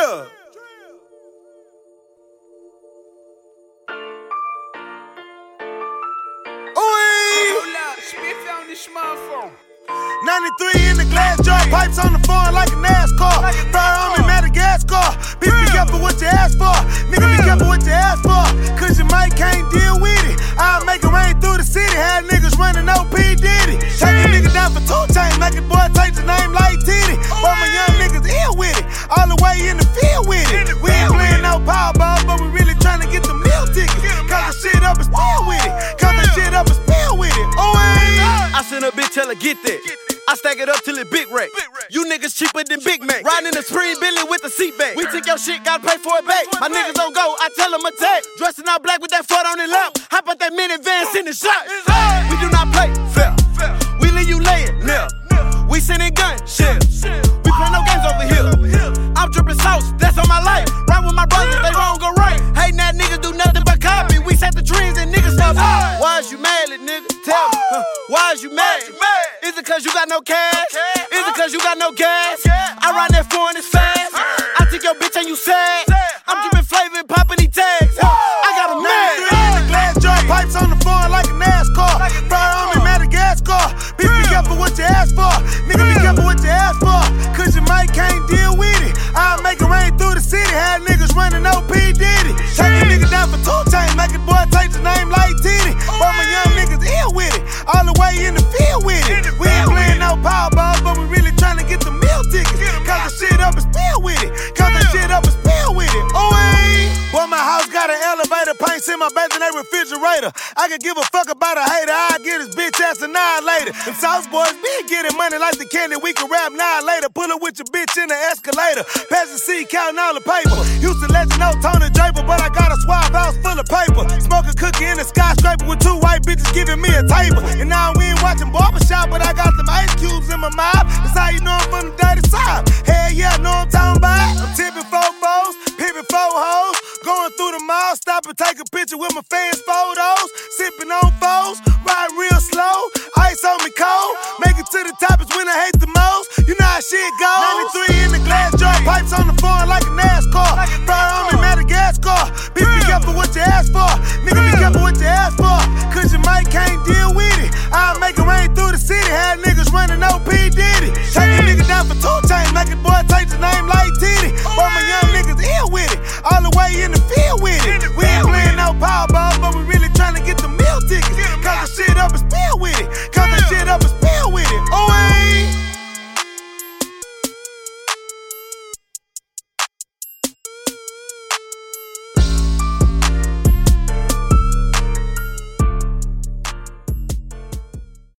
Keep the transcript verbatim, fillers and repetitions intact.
Drill. ninety-three in the glass jar, pipes on the phone like a NASCAR. Fire on me, Madagascar. Bitch, be careful what you ask for. Nigga, be careful what you ask for. Cause your mic can't deal with it. I'll make it rain through the city. Had niggas running O P Diddy. Take a nigga down for two chains. Make a boy take the name like Titty. But my young niggas ill with it. All the way in the field with it. We ain't playing no Powerball, but we really trying to get the meal tickets. Cause the shit up and spill with it. Cause the shit up and spill with it. Oh, I send a bitch, tell her get that. I stack it up till it big rack. You niggas cheaper than Big Mac. Riding the Spring Billy with the seat back. We took your shit, gotta pay for it back. My niggas don't go, I tell them attack. Dressing all black with that foot on his lap. Hop out that minivan, sending shots. We do not play fair. We leave you laying near. We sending gun shells. We play no games over here. I'm dripping sauce, that's on my life. Ride with my brothers, they wrong or right. Hating that niggas do nothing but copy. We set the trends and niggas stop. Why is you mad, little nigga? Tell me, huh? Why is you mad? Is it cause you got no cash? Is it cause you got no gas? I ride that foreign as fast. I take your bitch and you sad. I'm dripping flavor and popping these tags. I got a mad. in the glass jar, pipes on the phone like a NASCAR. Fire on me, Madagascar. Bitch, be careful what you ask for. Nigga, be careful what you ask for. Cause your mic can't deal with it. I'll make it rain through the city. Had niggas running O P Diddy. Take a nigga down for two chains. Make a boy take the name like Titty. But my young niggas ill with it. All the way in the field with it. We ain't playing no Powerball, but we really trying to get the meal tickets. Cause the shit up and spill with it. Cause the shit up and spill with it. Oh, hey. Boy, my house got an elevator. Paints in my bathroom, they refrigerator. I could give a fuck about a hater. I get his bitch ass annihilated. Them South boys be getting money like the candy. We can rap now later. Pull up with your bitch in the escalator. Pass the seat, counting all the paper. Used to let you know Tony Draper, but I got a swap house full of paper. Smoke a cookie in a skyscraper with two white bitches giving me a table. And now we ain't watching barbershop, but I got some ice cubes in my mouth. That's how you know I'm from the dirty side. Hell yeah, I know I'm talking about. I'm tipping four foes, pimping four hoes. Going through the mall, stop and take a picture with my fans' photos. Sipping on foes, riding real slow. Ice on me cold, make it to the top is when I hate the most. You know how shit goes. ninety-three in the glass jar, pipes on the phone like a NASCAR. Fire on me, Madagascar. Bitch, be careful what you ask for. Nigga, be careful what you ask for. Cause your mic can't deal with